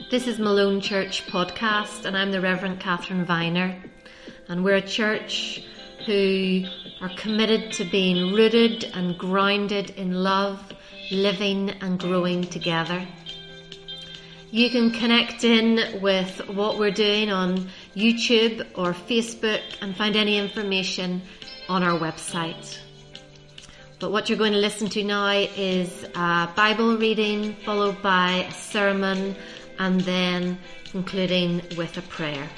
This is Malone Church Podcast, and I'm the Reverend Catherine Viner, and we're a church who are committed to being rooted and grounded in love, living and growing together. You can connect in with what we're doing on YouTube or Facebook and find any information on our website. But what you're going to listen to now is a Bible reading followed by a sermon and then concluding with a prayer.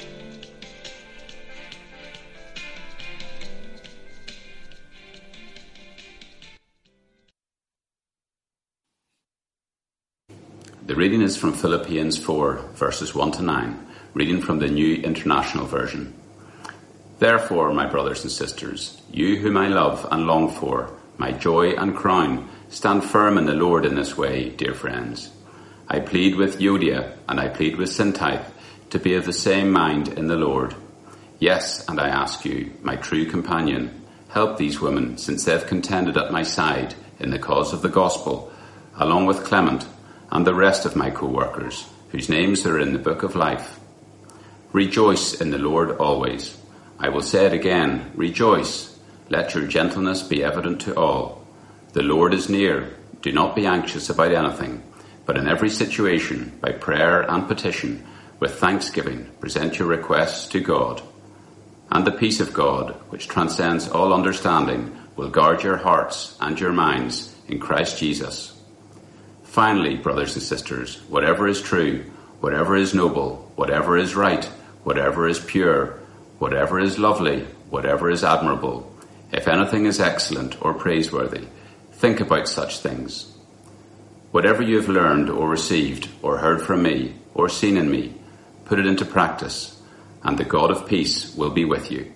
The reading is from Philippians 4, verses 1 to 9, reading from the New International Version. Therefore, my brothers and sisters, you whom I love and long for, my joy and crown, stand firm in the Lord in this way, dear friends. I plead with Euodia and I plead with Syntyche to be of the same mind in the Lord. Yes, and I ask you, my true companion, help these women, since they have contended at my side in the cause of the gospel, along with Clement and the rest of my co-workers, whose names are in the book of life. Rejoice in the Lord always. I will say it again, rejoice. Let your gentleness be evident to all. The Lord is near. Do not be anxious about anything, but in every situation, by prayer and petition, with thanksgiving, present your requests to God. And the peace of God, which transcends all understanding, will guard your hearts and your minds in Christ Jesus. Finally, brothers and sisters, whatever is true, whatever is noble, whatever is right, whatever is pure, whatever is lovely, whatever is admirable, if anything is excellent or praiseworthy, think about such things. Whatever you have learned or received or heard from me or seen in me, put it into practice, and the God of peace will be with you.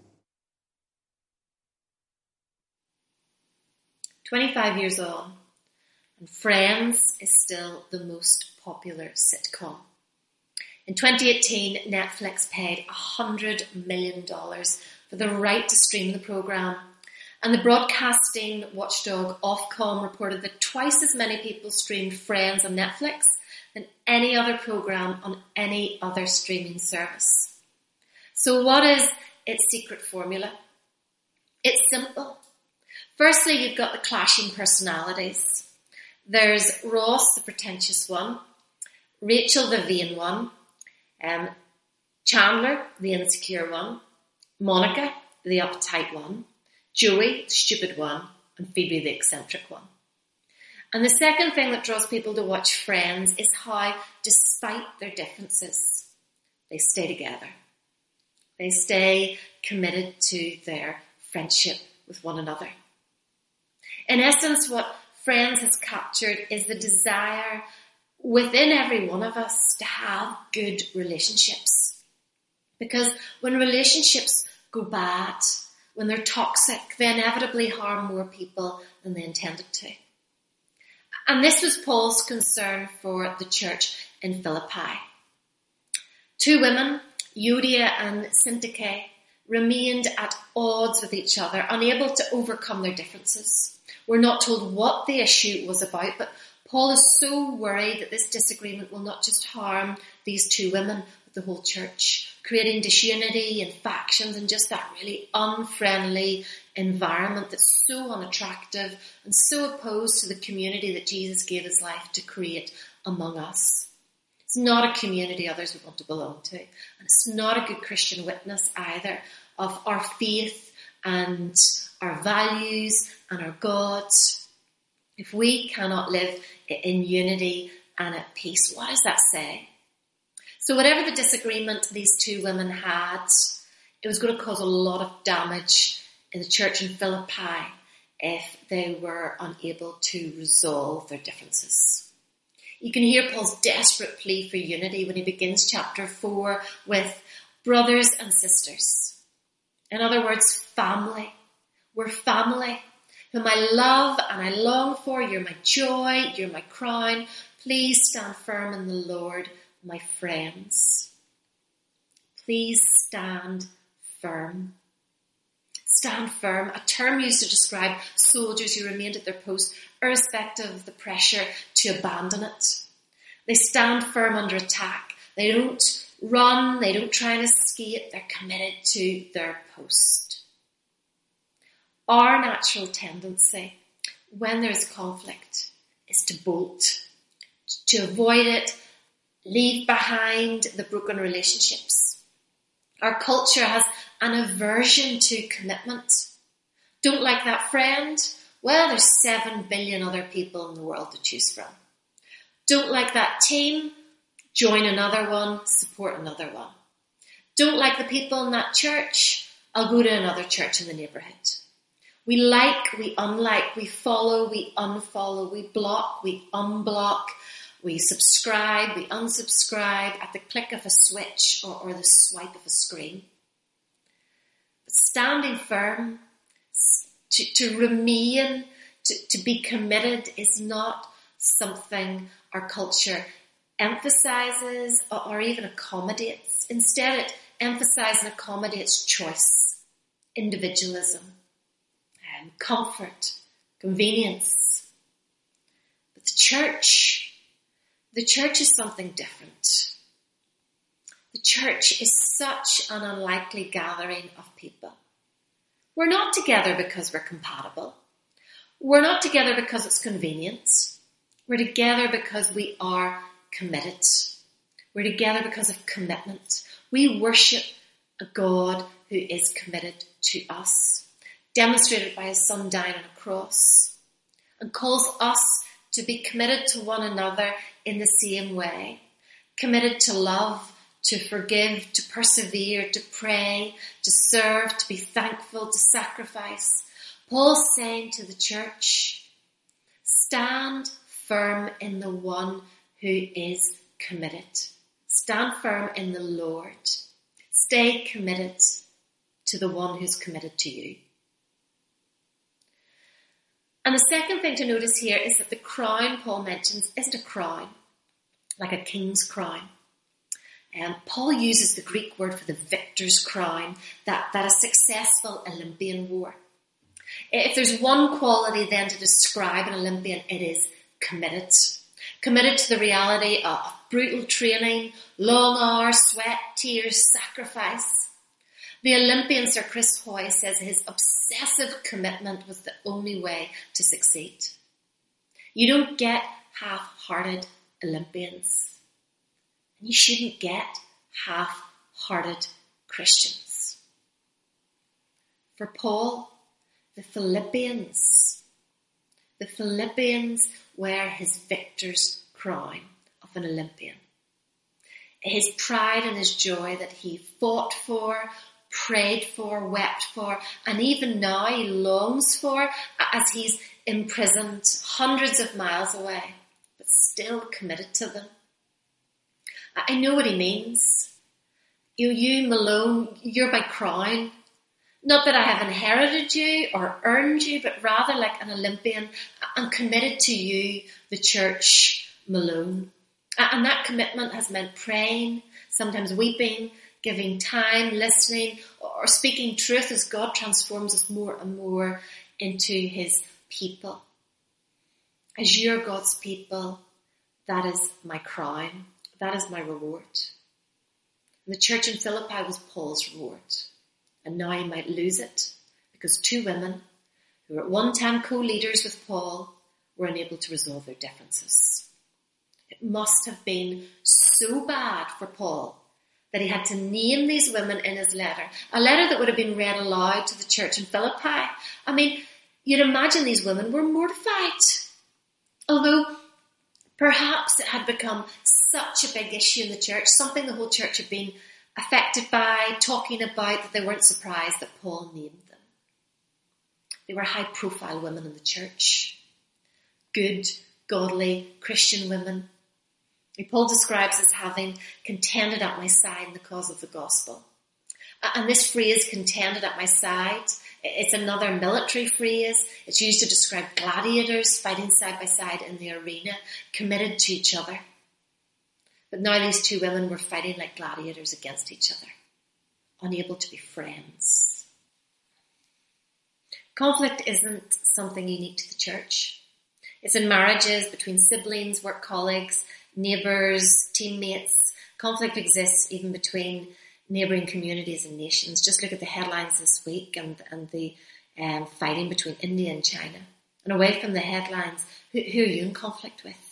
25 years on, and Friends is still the most popular sitcom. In 2018, Netflix paid $100 million for the right to stream the programme. And the broadcasting watchdog Ofcom reported that twice as many people streamed Friends on Netflix than any other programme on any other streaming service. So what is its secret formula? It's simple. Firstly, you've got the clashing personalities. There's Ross, the pretentious one, Rachel, the vain one, Chandler, the insecure one, Monica, the uptight one, Joey, the stupid one, and Phoebe, the eccentric one. And the second thing that draws people to watch Friends is how, despite their differences, they stay together. They stay committed to their friendship with one another. In essence, what Friends has captured is the desire within every one of us to have good relationships. Because when relationships go bad, when they're toxic, they inevitably harm more people than they intended to. And this was Paul's concern for the church in Philippi. Two women, Euodia and Syntyche, remained at odds with each other, unable to overcome their differences. We're not told what the issue was about, but Paul is so worried that this disagreement will not just harm these two women, but the whole church, creating disunity and factions and just that really unfriendly environment that's so unattractive and so opposed to the community that Jesus gave his life to create among us. It's not a community others would want to belong to, and it's not a good Christian witness either of our faith and our values and our God. If we cannot live in unity and at peace, what does that say? So whatever the disagreement these two women had, it was going to cause a lot of damage in the church in Philippi if they were unable to resolve their differences. You can hear Paul's desperate plea for unity when he begins chapter 4 with brothers and sisters. In other words, family. We're family, whom I love and I long for. You're my joy, you're my crown. Please stand firm in the Lord, my friends. Please stand firm. Stand firm, a term used to describe soldiers who remained at their post irrespective of the pressure to abandon it. They stand firm under attack. They don't run. They don't try and escape. They're committed to their post. Our natural tendency when there's conflict is to bolt, to avoid it, leave behind the broken relationships. Our culture has an aversion to commitment. Don't like that friend? Well, there's 7 billion other people in the world to choose from. Don't like that team? Join another one, support another one. Don't like the people in that church? I'll go to another church in the neighbourhood. We like, we unlike, we follow, we unfollow, we block, we unblock, we subscribe, we unsubscribe at the click of a switch or the swipe of a screen. But standing firm, to remain, to be committed is not something our culture emphasises or even accommodates. Instead, it emphasises and accommodates choice, individualism, comfort, convenience. But the church is something different. The church is such an unlikely gathering of people. We're not together because we're compatible. We're not together because it's convenient. We're together because we are committed. We're together because of commitment. We worship a God who is committed to us, demonstrated by his Son dying on a cross, and calls us to be committed to one another in the same way, committed to love, to forgive, to persevere, to pray, to serve, to be thankful, to sacrifice. Paul's saying to the church, stand firm in the one who is committed. Stand firm in the Lord. Stay committed to the one who's committed to you. And the second thing to notice here is that the crown Paul mentions isn't a crown, like a king's crown. Paul uses the Greek word for the victor's crown that a successful Olympian wore. If there's one quality then to describe an Olympian, it is committed. Committed to the reality of brutal training, long hours, sweat, tears, sacrifice. The Olympian Sir Chris Hoy says his obsessive commitment was the only way to succeed. You don't get half-hearted Olympians. And you shouldn't get half-hearted Christians. For Paul, the Philippians wear his victor's crown of an Olympian. His pride and his joy that he fought for, prayed for, wept for, and even now he longs for as he's imprisoned hundreds of miles away, but still committed to them. I know what he means. You, Malone, you're my crown. Not that I have inherited you or earned you, but rather like an Olympian, I'm committed to you, the church, Malone. And that commitment has meant praying, sometimes weeping, giving time, listening, or speaking truth as God transforms us more and more into his people. As you're God's people, that is my crown. That is my reward. And the church in Philippi was Paul's reward. And now he might lose it because 2 women who were at one time co-leaders with Paul were unable to resolve their differences. It must have been so bad for Paul that he had to name these women in his letter. A letter that would have been read aloud to the church in Philippi. I mean, you'd imagine these women were mortified. Although perhaps it had become such a big issue in the church, something the whole church had been affected by, talking about, that they weren't surprised that Paul named them. They were high-profile women in the church. Good, godly, Christian women. Paul describes as having contended at my side in the cause of the gospel. And this phrase, contended at my side, it's another military phrase. It's used to describe gladiators fighting side by side in the arena, committed to each other. But now these 2 women were fighting like gladiators against each other, unable to be friends. Conflict isn't something unique to the church. It's in marriages, between siblings, work colleagues, neighbours, teammates. Conflict exists even between neighbouring communities and nations. Just look at the headlines this week and the fighting between India and China. And away from the headlines, who are you in conflict with?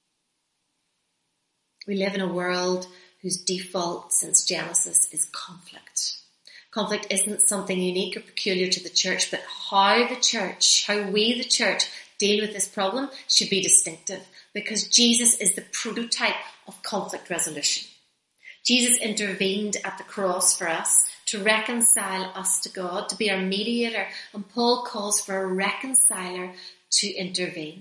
We live in a world whose default since Genesis is conflict. Conflict isn't something unique or peculiar to the church, but how we the church deal with this problem should be distinctive, because Jesus is the prototype of conflict resolution. Jesus intervened at the cross for us to reconcile us to God, to be our mediator, and Paul calls for a reconciler to intervene.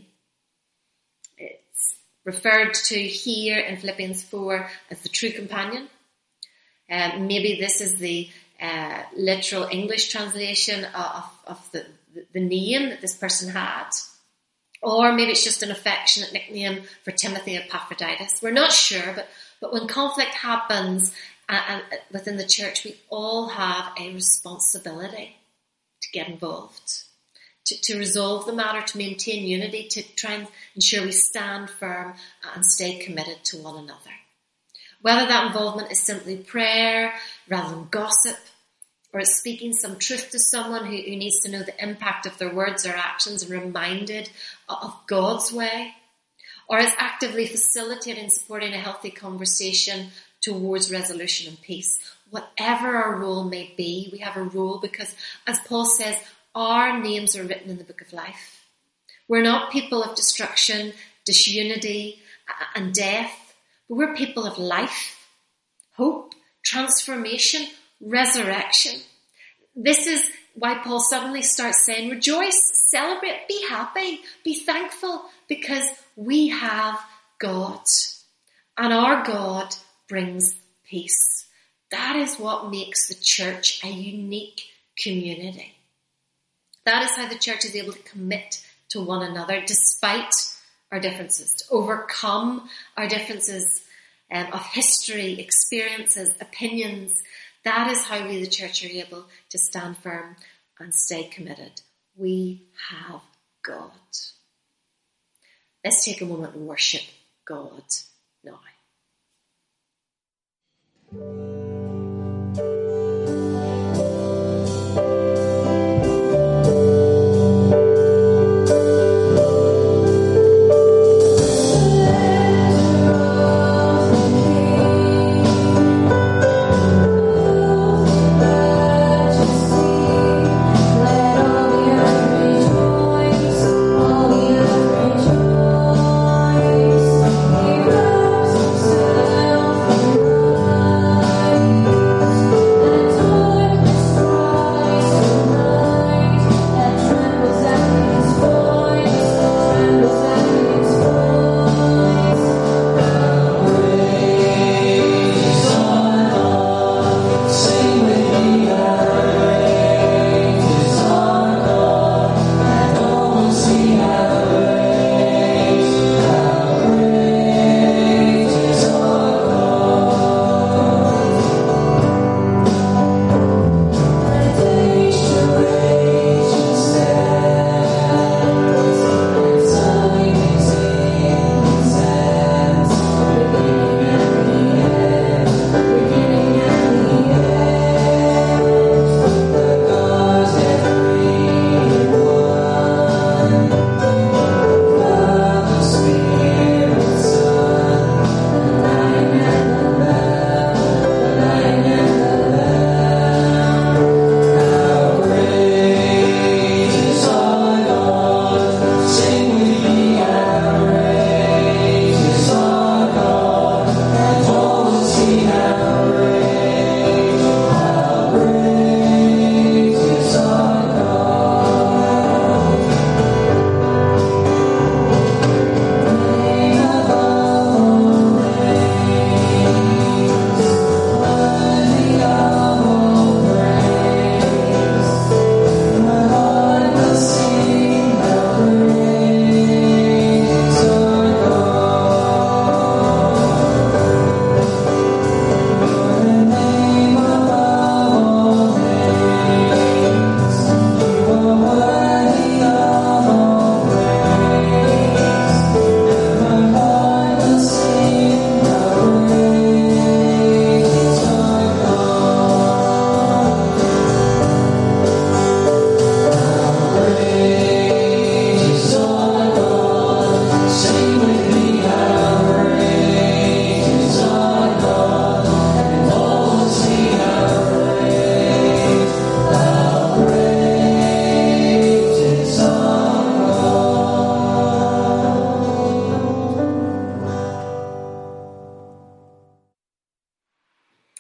It's referred to here in Philippians 4 as the true companion. Maybe this is the literal English translation of the name that this person had. Or maybe it's just an affectionate nickname for Timothy Epaphroditus. We're not sure, but when conflict happens within the church, we all have a responsibility to get involved, to resolve the matter, to maintain unity, to try and ensure we stand firm and stay committed to one another. Whether that involvement is simply prayer rather than gossip, or it's speaking some truth to someone who needs to know the impact of their words or actions and reminded of God's way, or it's actively facilitating and supporting a healthy conversation towards resolution and peace. Whatever our role may be, we have a role because, as Paul says, our names are written in the book of life. We're not people of destruction, disunity, and death, but we're people of life, hope, transformation, resurrection. This is why Paul suddenly starts saying, rejoice, celebrate, be happy, be thankful, because we have God. And our God brings peace. That is what makes the church a unique community. That is how the church is able to commit to one another despite our differences, to overcome our differences of history, experiences, opinions. That is how we, the church, are able to stand firm and stay committed. We have God. Let's take a moment and worship God now.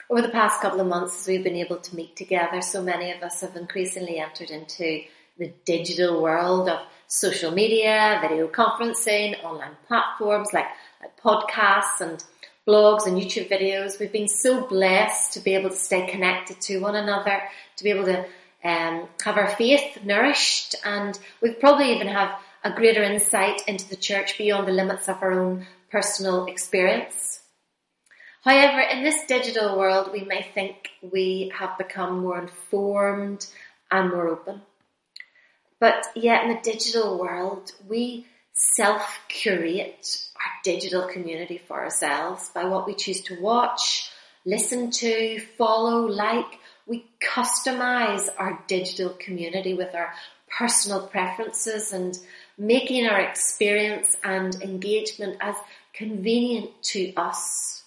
Over the past couple of months, as we've been able to meet together, so many of us have increasingly entered into the digital world of social media, video conferencing, online platforms like podcasts and blogs and YouTube videos. We've been so blessed to be able to stay connected to one another, to be able to have our faith nourished, and we probably even have a greater insight into the church beyond the limits of our own personal experience. However, in this digital world, we may think we have become more informed and more open. But yet in the digital world, we self-curate our digital community for ourselves by what we choose to watch, listen to, follow, like. We customize our digital community with our personal preferences and making our experience and engagement as convenient to us.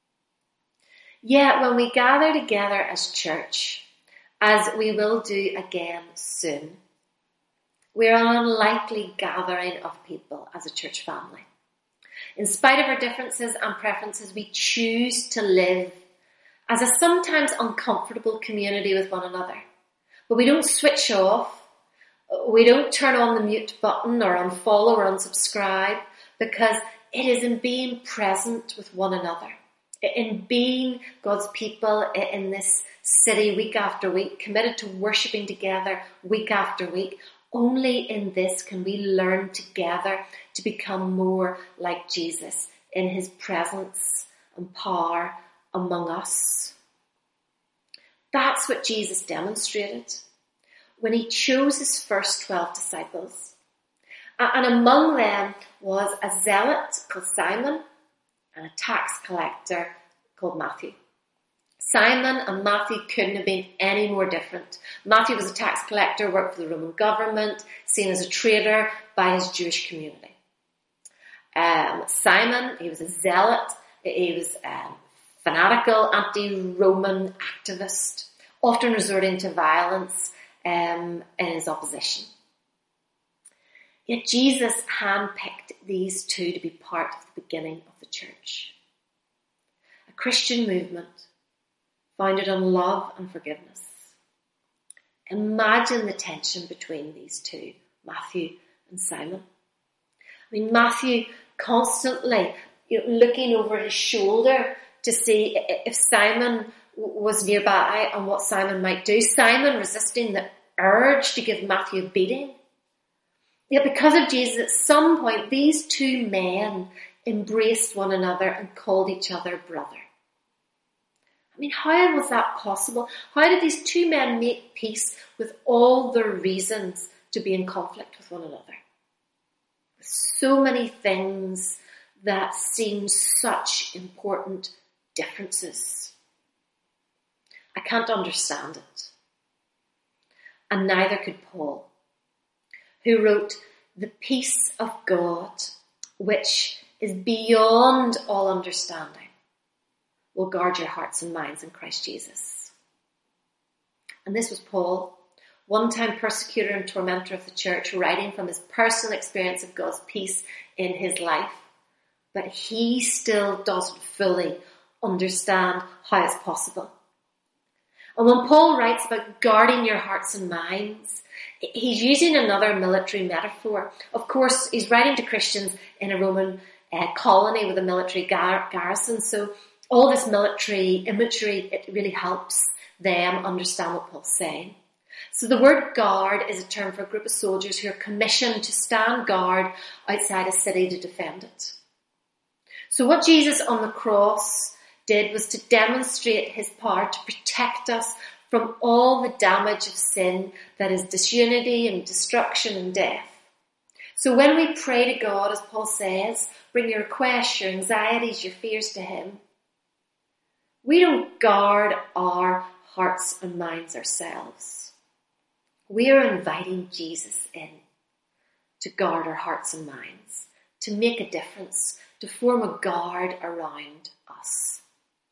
Yet when we gather together as church, as we will do again soon, we're an unlikely gathering of people as a church family. In spite of our differences and preferences, we choose to live as a sometimes uncomfortable community with one another. But we don't switch off. We don't turn on the mute button or unfollow or unsubscribe, because it is in being present with one another, in being God's people in this city week after week, committed to worshipping together week after week. Only in this can we learn together to become more like Jesus in his presence and power among us. That's what Jesus demonstrated when he chose his first 12 disciples. And among them was a zealot called Simon and a tax collector called Matthew. Simon and Matthew couldn't have been any more different. Matthew was a tax collector, worked for the Roman government, seen as a traitor by his Jewish community. Simon, he was a zealot. He was fanatical, anti-Roman activist, often resorting to violence in his opposition. Yet Jesus handpicked these two to be part of the beginning of the church. A Christian movement founded on love and forgiveness. Imagine the tension between these two, Matthew and Simon. I mean, Matthew constantly looking over his shoulder to see if Simon was nearby and what Simon might do. Simon resisting the urge to give Matthew a beating. Yet because of Jesus, at some point, these two men embraced one another and called each other brother. I mean, how was that possible? How did these two men make peace with all their reasons to be in conflict with one another? So many things that seem such important differences. I can't understand it. And neither could Paul, who wrote, "The peace of God, which is beyond all understanding, will guard your hearts and minds in Christ Jesus." And this was Paul, one-time persecutor and tormentor of the church, writing from his personal experience of God's peace in his life. But he still doesn't fully understand how it's possible. And when Paul writes about guarding your hearts and minds, he's using another military metaphor. Of course, he's writing to Christians in a Roman colony with a military garrison, so all this military imagery, it really helps them understand what Paul's saying. So the word guard is a term for a group of soldiers who are commissioned to stand guard outside a city to defend it. So what Jesus on the cross did was to demonstrate his power to protect us from all the damage of sin that is disunity and destruction and death. So when we pray to God, as Paul says, bring your requests, your anxieties, your fears to him, we don't guard our hearts and minds ourselves. We are inviting Jesus in to guard our hearts and minds, to make a difference, to form a guard around us.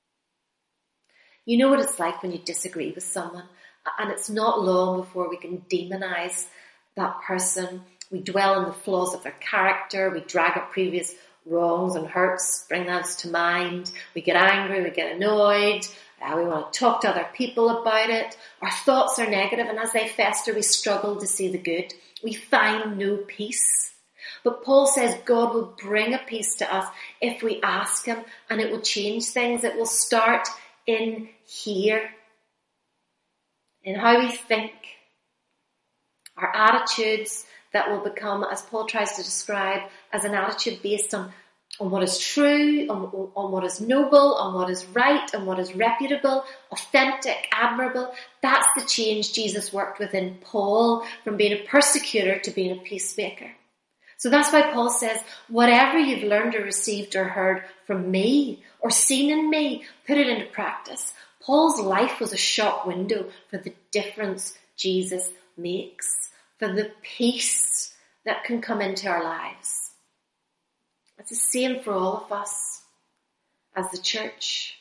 You know what it's like when you disagree with someone, and it's not long before we can demonize that person. We dwell on the flaws of their character, we drag up previous wrongs and hurts, bring those to mind, we get angry, we get annoyed, We want to talk to other people about it. Our thoughts are negative, and as they fester, we struggle to see the good. We find no peace. But Paul says God will bring a peace to us if we ask him, and it will change things. It will start in here, in how we think, our attitudes that will become, as Paul tries to describe, as an attitude based on what is true, on what is noble, on what is right, on what is reputable, authentic, admirable. That's the change Jesus worked within Paul, from being a persecutor to being a peacemaker. So that's why Paul says, whatever you've learned or received or heard from me or seen in me, put it into practice. Paul's life was a shop window for the difference Jesus makes, for the peace that can come into our lives. It's the same for all of us as the church.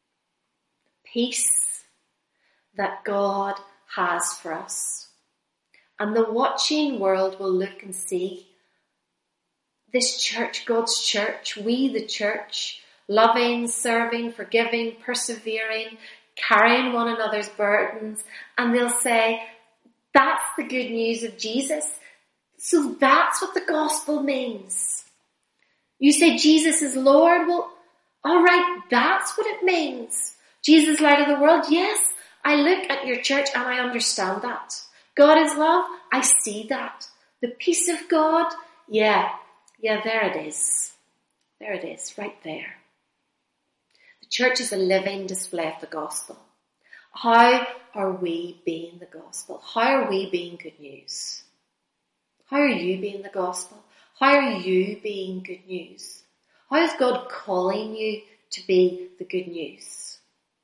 Peace that God has for us. And the watching world will look and see this church, God's church, we the church, loving, serving, forgiving, persevering, carrying one another's burdens, and they'll say, that's the good news of Jesus. So that's what the gospel means. You say Jesus is Lord, well, alright, that's what it means. Jesus is light of the world, yes, I look at your church and I understand that. God is love, I see that. The peace of God, yeah, there it is. There it is, right there. The church is a living display of the gospel. How are we being the gospel? How are we being good news? How are you being the gospel? How are you being good news? How is God calling you to be the good news?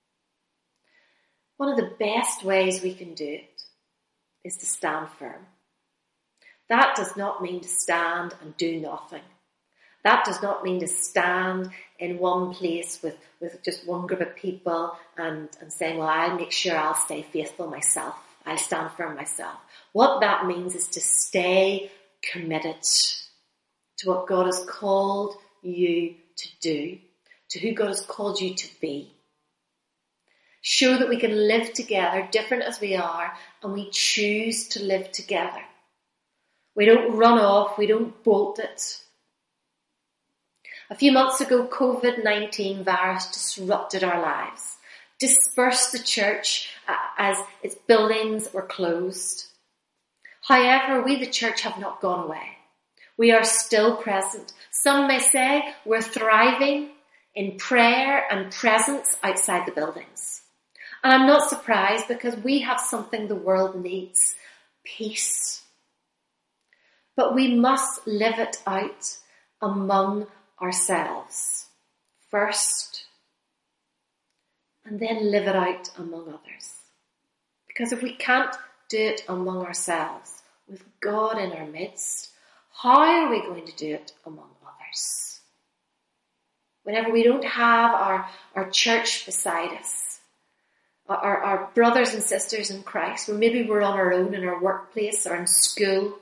One of the best ways we can do it is to stand firm. That does not mean to stand and do nothing. That does not mean to stand in one place with just one group of people and saying, well, I'll make sure I'll stay faithful myself. I'll stand firm myself. What that means is to stay committed to what God has called you to do, to who God has called you to be. Show that we can live together, different as we are, and we choose to live together. We don't run off, we don't bolt it. A few months ago, COVID-19 virus disrupted our lives, dispersed the church as its buildings were closed. However, we the church have not gone away. We are still present. Some may say we're thriving in prayer and presence outside the buildings. And I'm not surprised, because we have something the world needs: peace. But we must live it out among ourselves first, and then live it out among others. Because if we can't do it among ourselves, with God in our midst, how are we going to do it among others? Whenever we don't have our church beside us, our brothers and sisters in Christ, or maybe we're on our own in our workplace or in school,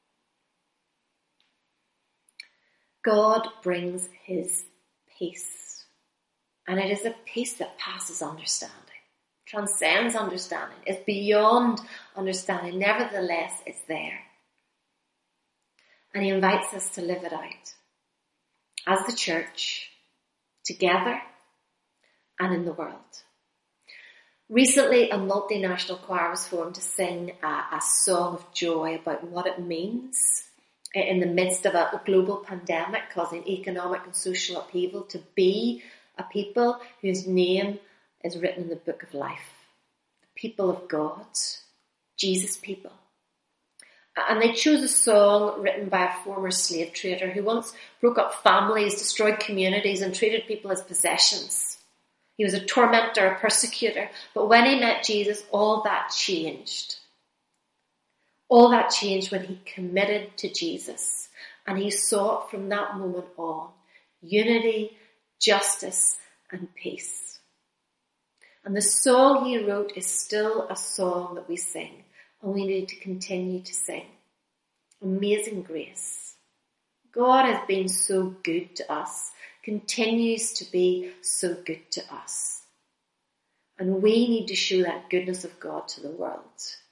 God brings his peace. And it is a peace that passes understanding, transcends understanding, is beyond understanding. Nevertheless, it's there. And he invites us to live it out as the church, together and in the world. Recently, a multinational choir was formed to sing a song of joy about what it means in the midst of a global pandemic causing economic and social upheaval to be a people whose name is written in the book of life. The people of God, Jesus people. And they chose a song written by a former slave trader who once broke up families, destroyed communities, and treated people as possessions. He was a tormentor, a persecutor. But when he met Jesus, all that changed. All that changed when he committed to Jesus. And he sought from that moment on unity, justice, and peace. And the song he wrote is still a song that we sing. And we need to continue to sing. Amazing grace. God has been so good to us, continues to be so good to us. And we need to show that goodness of God to the world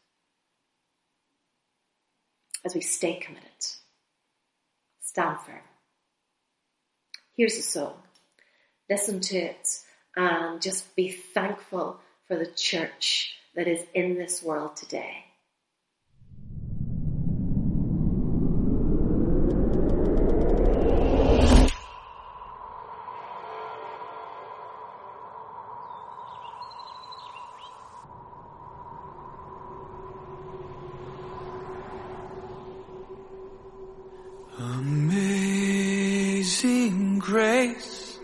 as we stay committed. Stand firm. Here's a song. Listen to it and just be thankful for the church that is in this world today. Amazing grace,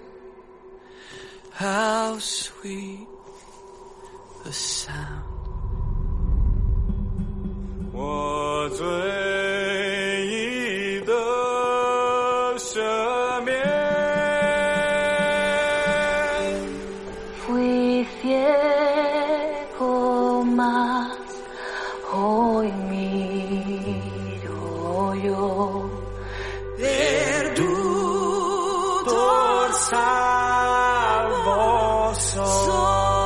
how sweet the sound. 我罪已得赦免。 Fui ciego, mas hoy miro yo. Perdutor salvo soy.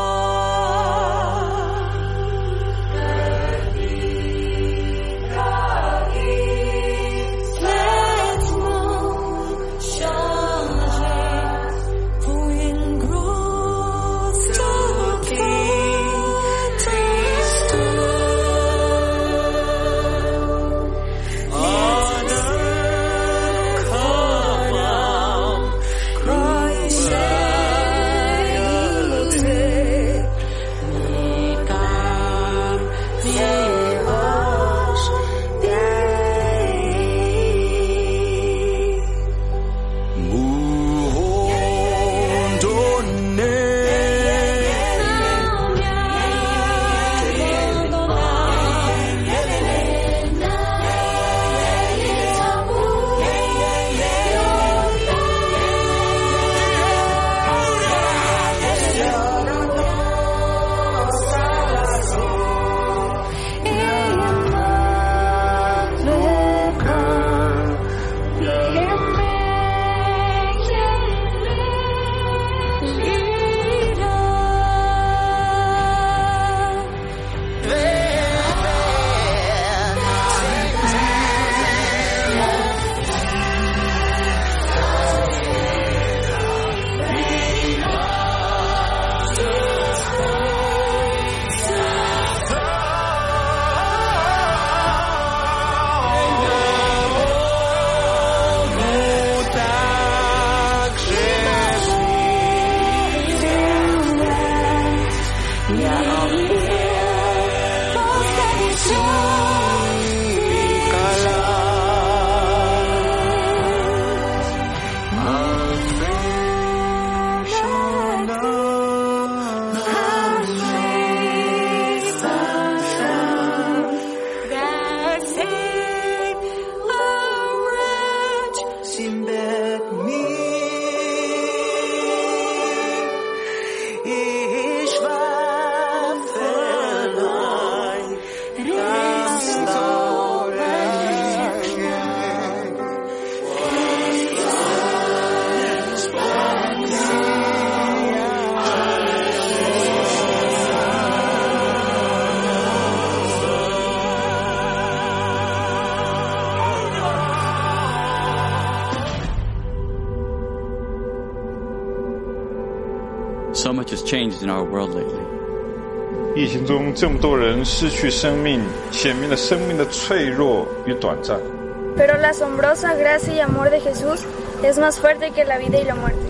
So much has changed in our world lately. 疫情中这么多人失去生命，显明了生命的脆弱与短暂。 Pero la asombrosa gracia y amor de Jesús es más fuerte que la vida y la muerte.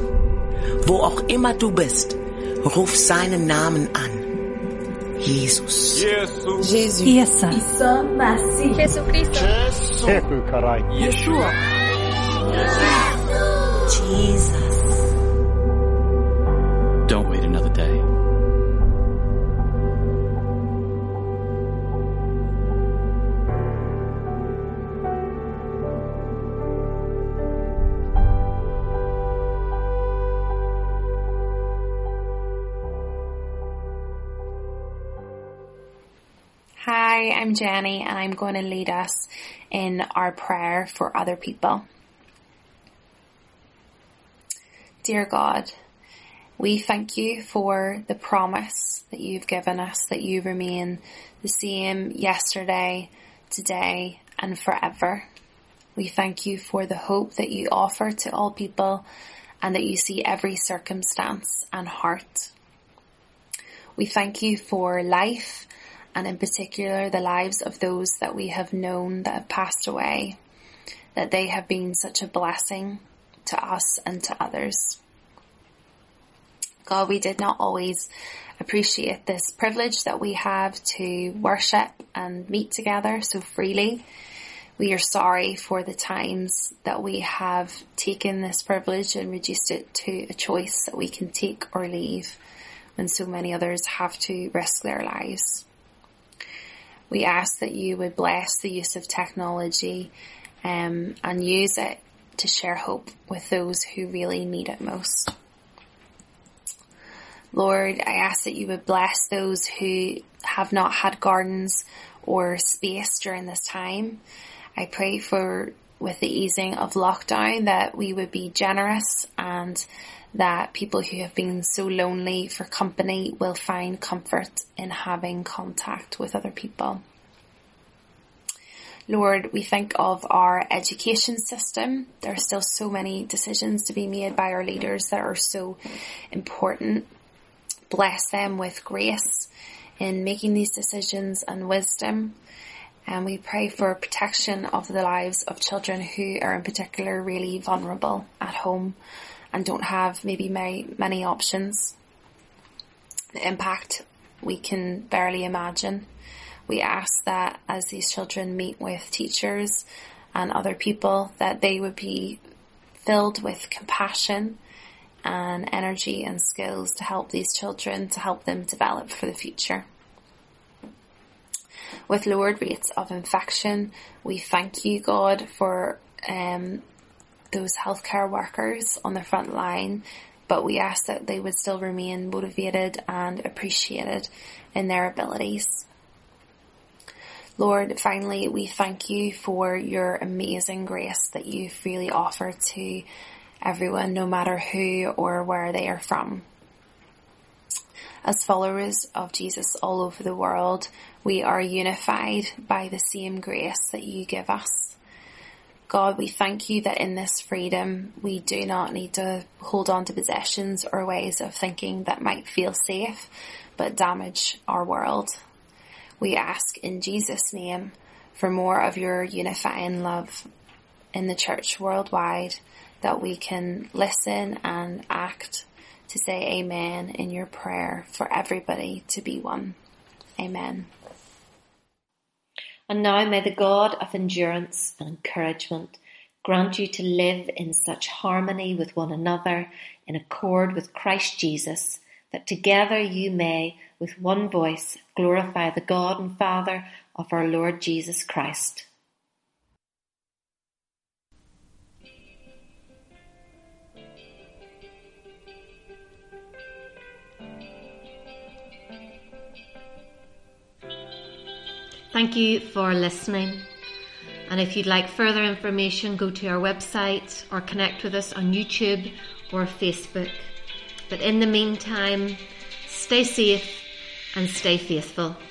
Wo auch immer du bist, ruf seinen Namen an. Jesus. Jesus. Isa Masih. Jesucristo. Yeshua. Jesus. Don't wait another day. Hi, I'm Jenny and I'm going to lead us in our prayer for other people. Dear God, We thank you for the promise that you've given us, that you remain the same yesterday, today, and forever. We thank you for the hope that you offer to all people and that you see every circumstance and heart. We thank you for life, and in particular the lives of those that we have known that have passed away, that they have been such a blessing to us and to others. God, we did not always appreciate this privilege that we have to worship and meet together so freely. We are sorry for the times that we have taken this privilege and reduced it to a choice that we can take or leave when so many others have to risk their lives. We ask that you would bless the use of technology and use it to share hope with those who really need it most. Lord, I ask that you would bless those who have not had gardens or space during this time. I pray for, with the easing of lockdown, that we would be generous and that people who have been so lonely for company will find comfort in having contact with other people. Lord, we think of our education system. There are still so many decisions to be made by our leaders that are so important. Bless them with grace in making these decisions and wisdom. And we pray for protection of the lives of children who are in particular really vulnerable at home and don't have maybe many options. The impact we can barely imagine. We ask that as these children meet with teachers and other people, that they would be filled with compassion and energy and skills to help these children, to help them develop for the future. With lowered rates of infection, we thank you, God, for those healthcare workers on the front line, but we ask that they would still remain motivated and appreciated in their abilities. Lord, finally, we thank you for your amazing grace that you freely offer to everyone, no matter who or where they are from. As followers of Jesus all over the world, we are unified by the same grace that you give us. God, we thank you that in this freedom, we do not need to hold on to possessions or ways of thinking that might feel safe, but damage our world. We ask in Jesus' name for more of your unifying love in the church worldwide, that we can listen and act to say amen in your prayer for everybody to be one. Amen. And now may the God of endurance and encouragement grant you to live in such harmony with one another, in accord with Christ Jesus, that together you may, with one voice, glorify the God and Father of our Lord Jesus Christ. Thank you for listening. And if you'd like further information, go to our website or connect with us on YouTube or Facebook. But in the meantime, stay safe and stay faithful.